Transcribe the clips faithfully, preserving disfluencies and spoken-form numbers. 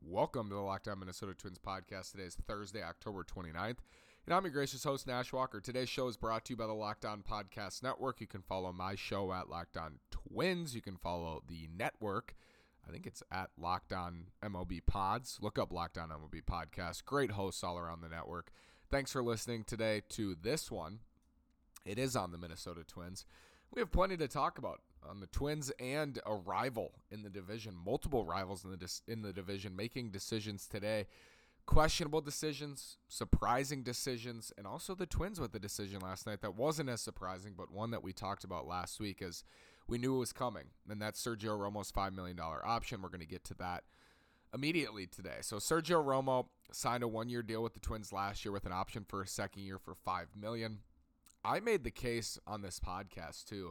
Welcome to the Locked On Minnesota Twins podcast. Today is Thursday, October twenty-ninth, and I'm your gracious host, Nash Walker. Today's show is brought to you by the Locked On Podcast Network. You can follow my show at Locked On Twins. You can follow the network. I think it's at Locked On M L B Pods. Look up Locked On M L B Podcast. Great hosts all around the network. Thanks for listening today to this one. It is on the Minnesota Twins. We have plenty to talk about on the Twins and a rival in the division, multiple rivals in the dis- in the division making decisions today. Questionable decisions, surprising decisions, and also the Twins with the decision last night that wasn't as surprising, but one that we talked about last week as we knew it was coming, and that's Sergio Romo's five million dollars option. We're going to get to that immediately today. So Sergio Romo signed a one-year deal with the Twins last year with an option for a second year for five million dollars. I made the case on this podcast too,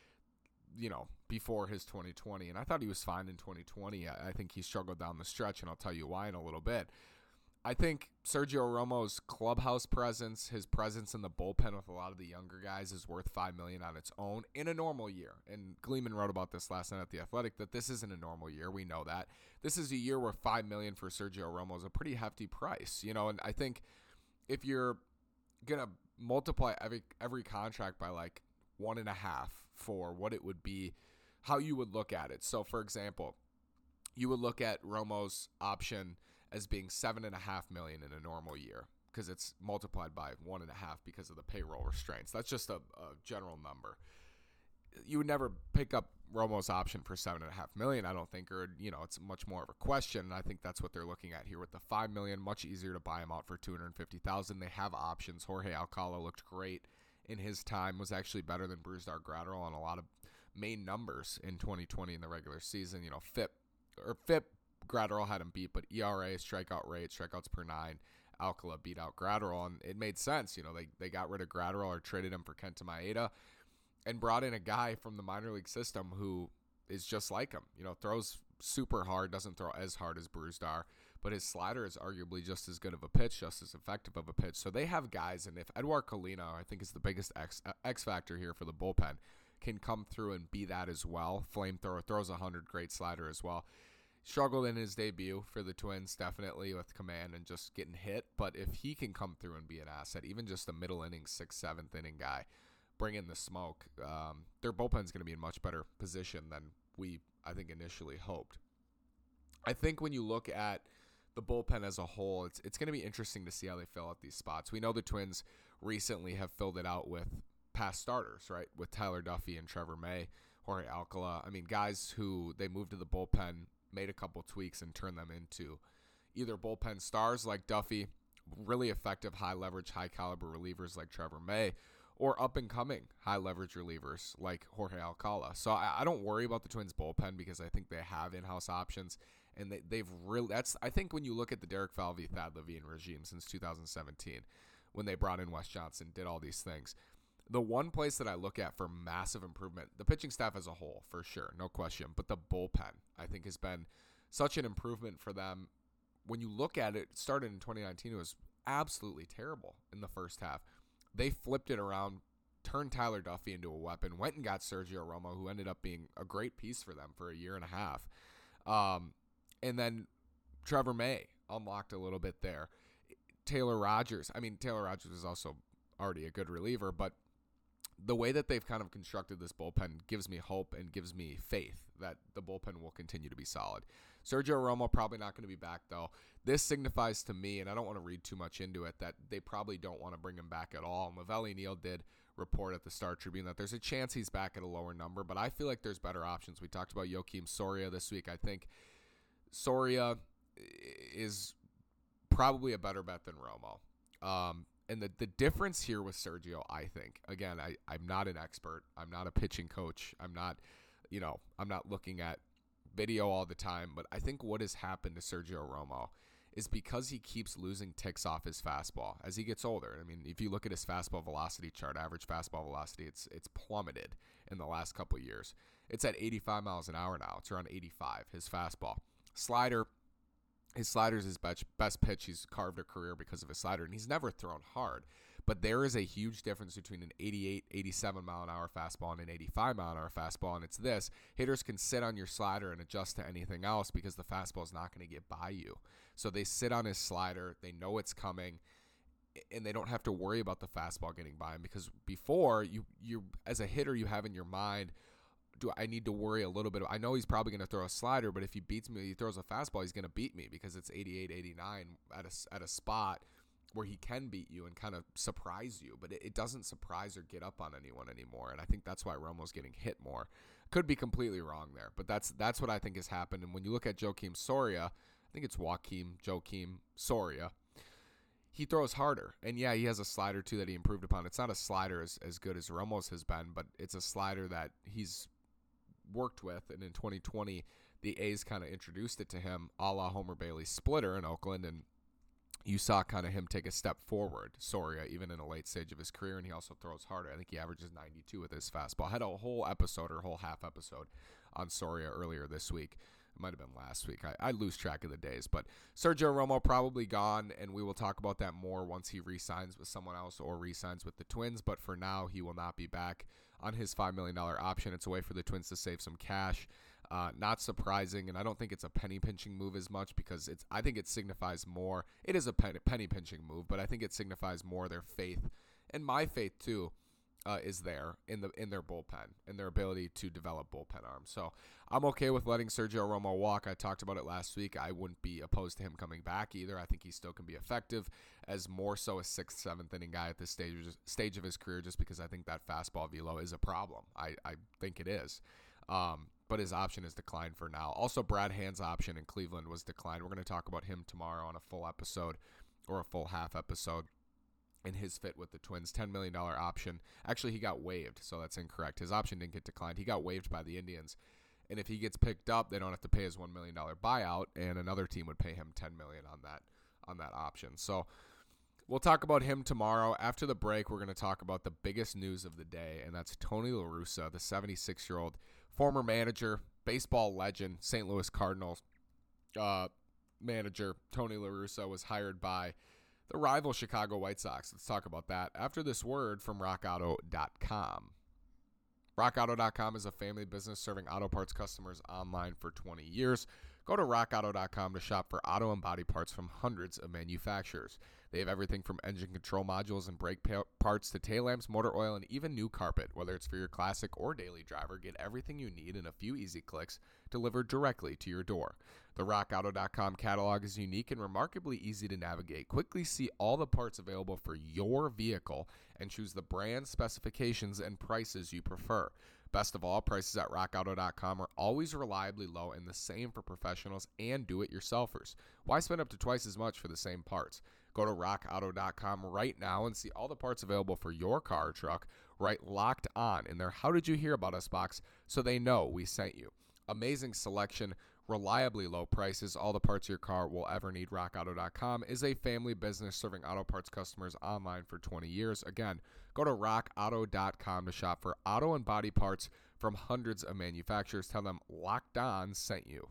you know, before his twenty twenty, and I thought he was fine in twenty twenty. I think he struggled down the stretch, and I'll tell you why in a little bit. I think Sergio Romo's clubhouse presence, his presence in the bullpen with a lot of the younger guys is worth five million dollars on its own in a normal year. And Gleeman wrote about this last night at The Athletic, that this isn't a normal year. We know that. This is a year where five million dollars for Sergio Romo is a pretty hefty price, you know, and I think if you're going to multiply every every contract by like one and a half for what it would be, how you would look at it. So, for example, you would look at Romo's option as being seven and a half million in a normal year because it's multiplied by one and a half because of the payroll restraints. That's just a, a general number. You would never pick up Romo's option for seven and a half million, I don't think, or, you know, it's much more of a question. And I think that's what they're looking at here with the five million, much easier to buy him out for two hundred fifty thousand. They have options. Jorge Alcala looked great in his time, was actually better than Brusdar Graterol on a lot of main numbers in twenty twenty in the regular season. You know, F I P or F I P, Graterol had him beat, but E R A, strikeout rate, strikeouts per nine, Alcala beat out Graterol, and it made sense. You know, they they got rid of Graterol or traded him for Kenta Maeda and brought in a guy from the minor league system who is just like him. You know, throws super hard, doesn't throw as hard as Brusdar, but his slider is arguably just as good of a pitch, just as effective of a pitch. So they have guys, and if Edouard Colino, I think is the biggest X, X factor here for the bullpen, can come through and be that as well. Flamethrower, throws one hundred, great slider as well. Struggled in his debut for the Twins, definitely with command and just getting hit. But if he can come through and be an asset, even just a middle inning, sixth, seventh inning guy, bring in the smoke, um, their bullpen's going to be in much better position than we, I think, initially hoped. I think when you look at the bullpen as a whole, it's it's going to be interesting to see how they fill out these spots. We know the Twins recently have filled it out with past starters, right, with Tyler Duffey and Trevor May, Jorge Alcala. I mean, guys who they moved to the bullpen, made a couple tweaks, and turned them into either bullpen stars like Duffey, really effective high-leverage, high-caliber relievers like Trevor May, or up-and-coming high-leverage relievers like Jorge Alcala. So I, I don't worry about the Twins' bullpen because I think they have in-house options, and they, they've really – that's I think when you look at the Derek Falvey, Thad Levine regime since two thousand seventeen, when they brought in Wes Johnson, did all these things, the one place that I look at for massive improvement, the pitching staff as a whole, for sure, no question, but the bullpen, I think, has been such an improvement for them. When you look at it, it started in twenty nineteen, it was absolutely terrible in the first half. They flipped it around, turned Tyler Duffey into a weapon, went and got Sergio Romo, who ended up being a great piece for them for a year and a half. Um, and then Trevor May unlocked a little bit there. Taylor Rogers, I mean, Taylor Rogers is also already a good reliever, but the way that they've kind of constructed this bullpen gives me hope and gives me faith that the bullpen will continue to be solid. Sergio Romo probably not going to be back, though. This signifies to me, and I don't want to read too much into it, that they probably don't want to bring him back at all. Mavelli Neal did report at the Star Tribune that there's a chance he's back at a lower number, but I feel like there's better options. We talked about Joakim Soria this week. I think Soria is probably a better bet than Romo. Um, And the, the difference here with Sergio, I think, again, I, I'm not an expert. I'm not a pitching coach. I'm not, you know, I'm not looking at video all the time. But I think what has happened to Sergio Romo is because he keeps losing ticks off his fastball as he gets older. I mean, if you look at his fastball velocity chart, average fastball velocity, it's it's plummeted in the last couple of years. It's at eighty-five miles an hour now. It's around eighty-five, his fastball. Slider, His slider is his best, best pitch. He's carved a career because of his slider, and he's never thrown hard. But there is a huge difference between an eighty-eight, eighty-seven mile an hour fastball and an eighty-five mile an hour fastball, and it's this. Hitters can sit on your slider and adjust to anything else because the fastball is not going to get by you. So they sit on his slider. They know it's coming, and they don't have to worry about the fastball getting by him, because before, you you as a hitter, you have in your mind, do I need to worry a little bit? I know he's probably going to throw a slider, but if he beats me, he throws a fastball, he's going to beat me because it's eighty-eight, eighty-nine at a, at a spot where he can beat you and kind of surprise you. But it, it doesn't surprise or get up on anyone anymore, and I think that's why Romo's getting hit more. Could be completely wrong there, but that's that's what I think has happened. And when you look at Joakim Soria, I think it's Joakim, Joakim Soria, he throws harder. And yeah, he has a slider too that he improved upon. It's not a slider as, as good as Romo's has been, but it's a slider that he's worked with. And in twenty twenty, the A's kind of introduced it to him, a la Homer Bailey's splitter in Oakland, and you saw kind of him take a step forward, Soria, even in a late stage of his career, and he also throws harder. I think he averages ninety-two with his fastball. I had a whole episode or whole half episode on Soria earlier this week. It might have been last week. I, I lose track of the days. But Sergio Romo probably gone, and we will talk about that more once he re-signs with someone else or re-signs with the Twins. But for now, he will not be back on his five million dollars option. It's a way for the Twins to save some cash. Uh, not surprising, and I don't think it's a penny-pinching move as much, because it's. I think it signifies more. It is a penny, penny-pinching move, but I think it signifies more their faith, and my faith too, uh, is there in the in their bullpen and their ability to develop bullpen arms. So I'm okay with letting Sergio Romo walk. I talked about it last week. I wouldn't be opposed to him coming back either. I think he still can be effective as more so a sixth, seventh inning guy at this stage stage of his career, just because I think that fastball velo is a problem. I, I think it is. Um, but his option is declined for now. Also, Brad Hand's option in Cleveland was declined. We're going to talk about him tomorrow on a full episode or a full half episode and his fit with the Twins. ten million dollars option. Actually, he got waived, so that's incorrect. His option didn't get declined. He got waived by the Indians. And if he gets picked up, they don't have to pay his one million dollars buyout, and another team would pay him ten million dollars on that on that option. So we'll talk about him tomorrow. After the break, we're going to talk about the biggest news of the day, and that's Tony La Russa, the seventy-six-year-old former manager, baseball legend, Saint Louis Cardinals uh, manager. Tony La Russa was hired by the rival Chicago White Sox. Let's talk about that after this word from rock auto dot com. rock auto dot com is a family business serving auto parts customers online for twenty years. Go to rock auto dot com to shop for auto and body parts from hundreds of manufacturers. They have everything from engine control modules and brake pa- parts to tail lamps, motor oil, and even new carpet. Whether it's for your classic or daily driver, get everything you need in a few easy clicks delivered directly to your door. The rock auto dot com catalog is unique and remarkably easy to navigate. Quickly see all the parts available for your vehicle and choose the brand, specifications, and prices you prefer. Best of all, prices at rock auto dot com are always reliably low and the same for professionals and do-it-yourselfers. Why spend up to twice as much for the same parts? Go to rock auto dot com right now and see all the parts available for your car or truck right locked on in their How Did You Hear About Us box so they know we sent you. Amazing selection, reliably low prices, all the parts your car will ever need. rock auto dot com is a family business serving auto parts customers online for twenty years. Again, go to rock auto dot com to shop for auto and body parts from hundreds of manufacturers. Tell them Locked On sent you.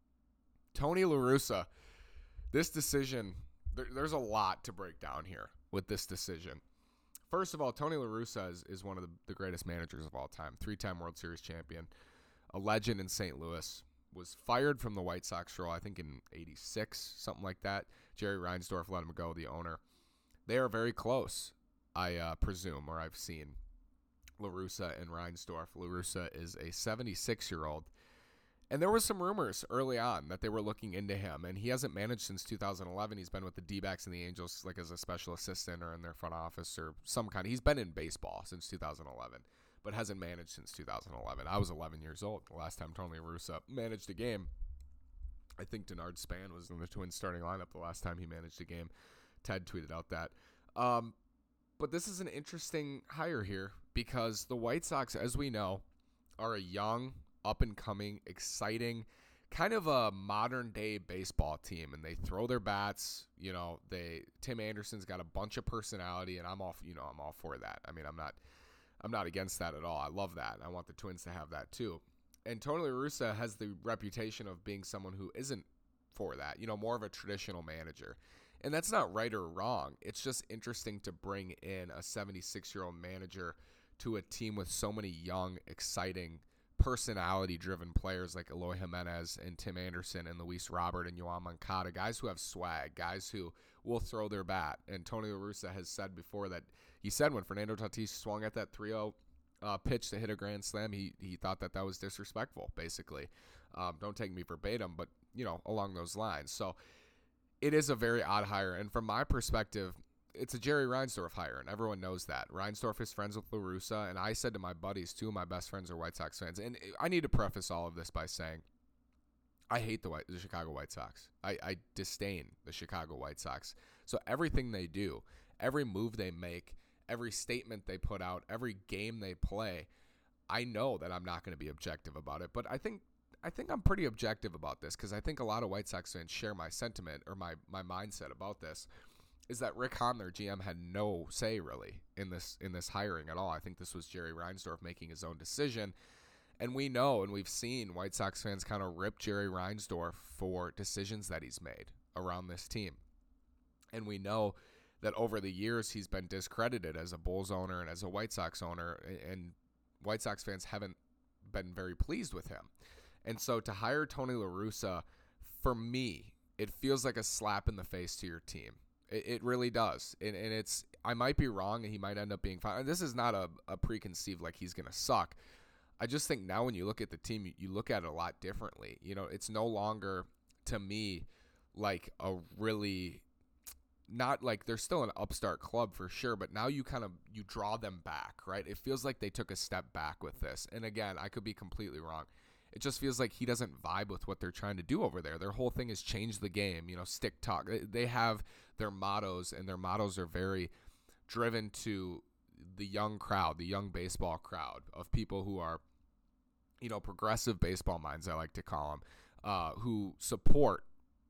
Tony La Russa, this decision, there, there's a lot to break down here with this decision. First of all, Tony La Russa is, is one of the, the greatest managers of all time, three-time World Series champion, a legend in Saint Louis. Was fired from the White Sox role, I think in eighty-six, something like that. Jerry Reinsdorf let him go, the owner. They are very close, I uh, presume, or I've seen La Russa and Reinsdorf. La Russa is a seventy-six-year-old, and there was some rumors early on that they were looking into him, and he hasn't managed since two thousand eleven. He's been with the D-backs and the Angels like as a special assistant or in their front office or some kind. He's been in baseball since two thousand eleven. But hasn't managed since two thousand eleven. I was eleven years old the last time Tony La Russa managed a game. I think Denard Span was in the Twins starting lineup the last time he managed a game. Ted tweeted out that. Um, but this is an interesting hire here because the White Sox, as we know, are a young, up-and-coming, exciting, kind of a modern-day baseball team, and they throw their bats. You know, they Tim Anderson's got a bunch of personality, and I'm all, you know, I'm all for that. I mean, I'm not... I'm not against that at all. I love that. I want the Twins to have that too. And Tony La Russa has the reputation of being someone who isn't for that, you know, more of a traditional manager. And that's not right or wrong. It's just interesting to bring in a seventy-six-year-old manager to a team with so many young, exciting, personality-driven players like Eloy Jimenez and Tim Anderson and Luis Robert and Yoan Moncada, guys who have swag, guys who will throw their bat. And Tony La Russa has said before that he said when Fernando Tatis swung at that three oh uh, pitch to hit a grand slam, he he thought that that was disrespectful, basically. Um, don't take me verbatim, but, you know, along those lines. So it is a very odd hire. And from my perspective, it's a Jerry Reinsdorf hire, and everyone knows that. Reinsdorf is friends with La Russa, and I said to my buddies, two of my best friends are White Sox fans. And I need to preface all of this by saying I hate the, White, the Chicago White Sox. I, I disdain the Chicago White Sox. So everything they do, every move they make, every statement they put out, every game they play, I know that I'm not going to be objective about it. But I think I think I'm pretty objective about this because I think a lot of White Sox fans share my sentiment or my, my mindset about this. Is that Rick Hahn, their G M, had no say really in this in this hiring at all. I think this was Jerry Reinsdorf making his own decision. And we know and we've seen White Sox fans kind of rip Jerry Reinsdorf for decisions that he's made around this team. And we know that over the years he's been discredited as a Bulls owner and as a White Sox owner, and White Sox fans haven't been very pleased with him. And so to hire Tony La Russa, for me, it feels like a slap in the face to your team. It, it really does. And, and it's I might be wrong, and he might end up being fine. This is not a, a preconceived like he's going to suck. I just think now when you look at the team, you, you look at it a lot differently. You know, it's no longer, to me, like a really – not like they're still an upstart club for sure, but now you kind of – you draw them back, right? It feels like they took a step back with this. And, again, I could be completely wrong. It just feels like he doesn't vibe with what they're trying to do over there. Their whole thing is change the game, you know, stick talk. They have their mottos, and their mottos are very driven to the young crowd, the young baseball crowd of people who are, you know, progressive baseball minds, I like to call them, uh, who support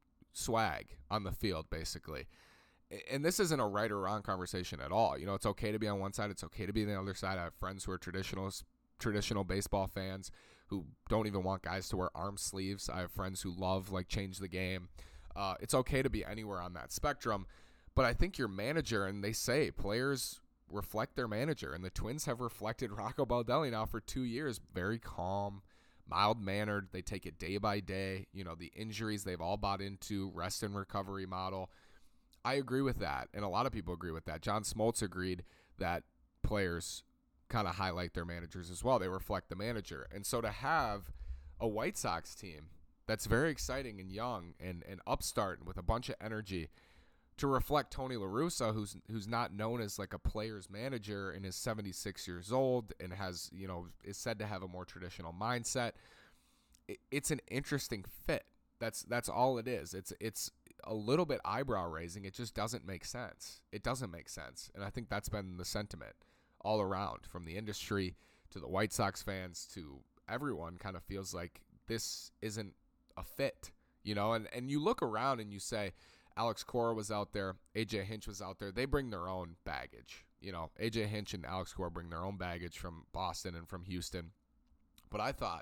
swag on the field, basically. And this isn't a right or wrong conversation at all. You know, it's okay to be on one side. It's okay to be on the other side. I have friends who are traditionalists, traditional baseball fans who don't even want guys to wear arm sleeves. I have friends who love, like, change the game. Uh, it's okay to be anywhere on that spectrum. But I think your manager, and they say players reflect their manager, and the Twins have reflected Rocco Baldelli now for two years. Very calm, mild-mannered. They take it day by day. You know, the injuries they've all bought into, rest and recovery model. I agree with that, and a lot of people agree with that. John Smoltz agreed that players kind of highlight their managers as well. They reflect the manager. And so to have a White Sox team that's very exciting and young and, and upstart and with a bunch of energy to reflect Tony La Russa, who's who's not known as like a player's manager and is seventy-six years old and has, you know, is said to have a more traditional mindset. It, it's an interesting fit. That's that's all it is. It's it's a little bit eyebrow raising. It just doesn't make sense. It doesn't make sense. And I think that's been the sentiment all around, from the industry to the White Sox fans to everyone. Kind of feels like this isn't a fit, you know, and, and you look around and you say, Alex Cora was out there, A J Hinch was out there. They bring their own baggage, you know, A J Hinch and Alex Cora bring their own baggage from Boston and from Houston. But I thought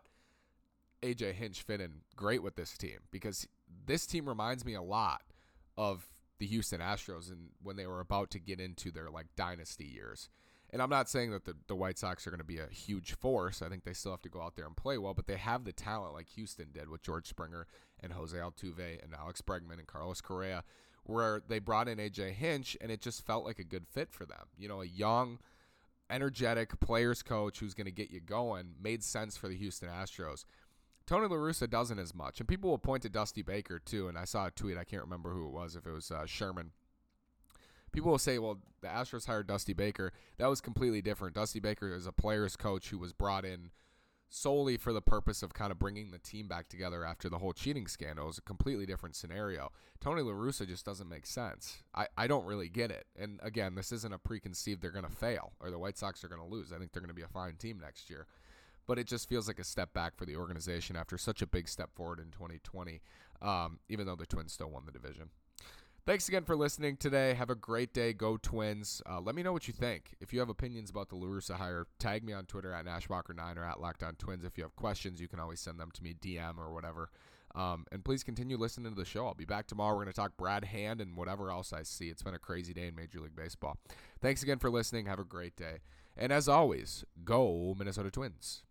A J Hinch fit in great with this team because this team reminds me a lot of the Houston Astros and when they were about to get into their like dynasty years. And I'm not saying that the, the White Sox are going to be a huge force. I think they still have to go out there and play well, but they have the talent like Houston did with George Springer and Jose Altuve and Alex Bregman and Carlos Correa, where they brought in A J Hinch, and it just felt like a good fit for them. You know, a young, energetic players coach who's going to get you going made sense for the Houston Astros. Tony La Russa doesn't as much, and people will point to Dusty Baker too, and I saw a tweet, I can't remember who it was, if it was uh, Sherman. People will say, well, the Astros hired Dusty Baker. That was completely different. Dusty Baker is a player's coach who was brought in solely for the purpose of kind of bringing the team back together after the whole cheating scandal. It was a completely different scenario. Tony La Russa just doesn't make sense. I, I don't really get it. And, again, this isn't a preconceived they're going to fail or the White Sox are going to lose. I think they're going to be a fine team next year. But it just feels like a step back for the organization after such a big step forward in twenty twenty, um, even though the Twins still won the division. Thanks again for listening today. Have a great day. Go Twins. Uh, let me know what you think. If you have opinions about the La Russa hire, tag me on Twitter at Nash Walker nine or at Lockdown Twins. If you have questions, you can always send them to me, D M or whatever. Um, and please continue listening to the show. I'll be back tomorrow. We're going to talk Brad Hand and whatever else I see. It's been a crazy day in Major League Baseball. Thanks again for listening. Have a great day. And as always, go Minnesota Twins.